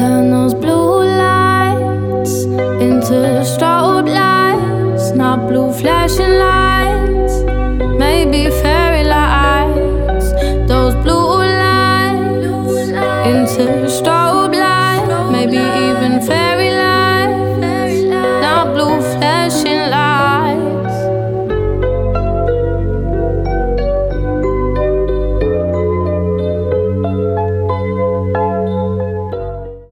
Turn those blue lights into strobe lights, not blue flashing lights, maybe fairy lights. Those blue lights into strobe lights, maybe even fairy lights.